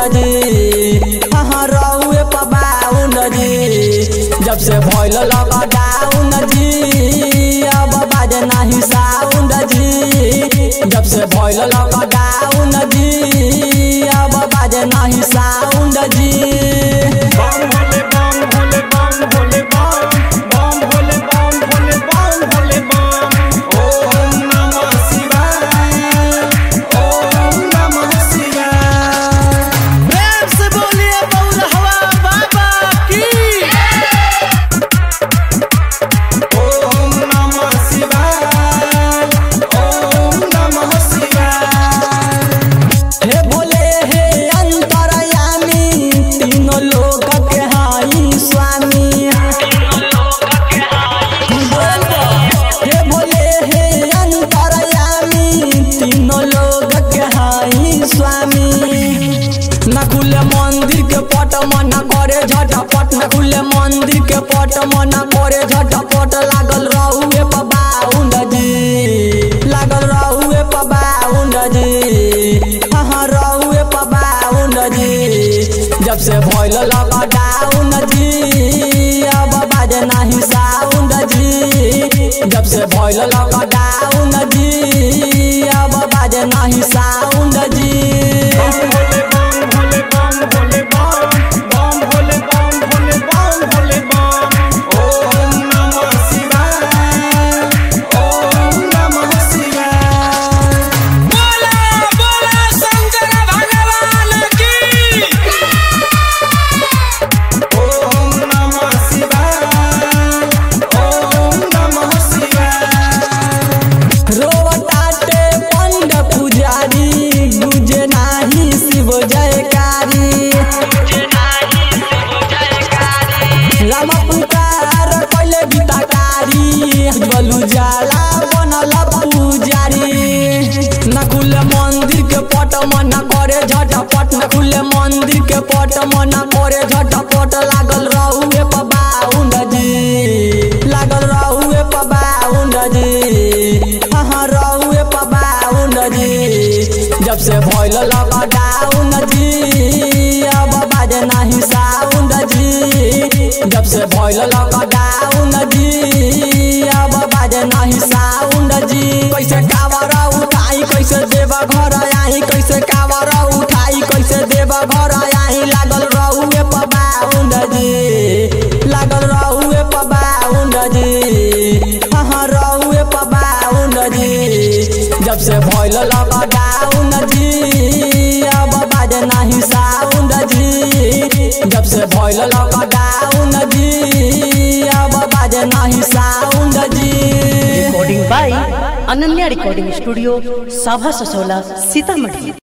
जी, हाँ रहुए पबाउन जी। जब से भइल लॉकडाउन जी, अब बाजे नाही साउंड जी। जब से भइल लॉकडाउन जी, अब बाजे नाही साउंड जी। न खुले मंदिर के पट मना करे झटपट, न खुले मंदिर के पट मना करे झटपट। लागल रहुए पबाउन जी, लागल रहुए पबाउन जी, हाँ रहुए पबाउन जी। जब से भइल लॉकडाउन जी, अब बाजे नाही साउंड जी। जब से भइल लॉकडाउन जी, अब बाजे नाही साउंड जी। जाला बनल पुजारी, न खुले मंदिर के पट मना करे झटपट, न खुले मंदिर के पट मना करे झटपट। लागल रहुए पबाउन जी, लागल रहुए पबाउन जी, हाँ रहुए पबाउन जी। जब से भइल लॉकडाउन जी, अब बाजे नाही साउंड जी। जब से भइल लॉकडाउन जी, अब बाजे नाही साउंड जी। कैसे कावर उठाई, कैसे देव घर आई, कैसे कावर उठाई, कैसे देव घर आई। लागल रहुए पबाउन जी, लागल रहुए पबाउन जी, हाँ रहुए पबाउन जी। जब से भइल लॉकडाउन जी, अब बाजे नाही साउंड जी। जब से भइल लॉकडाउन जी, अब बाजे नाही साउंड जी। Recording by Ananya recording studio, Sabha Sasola, Sitamarhi.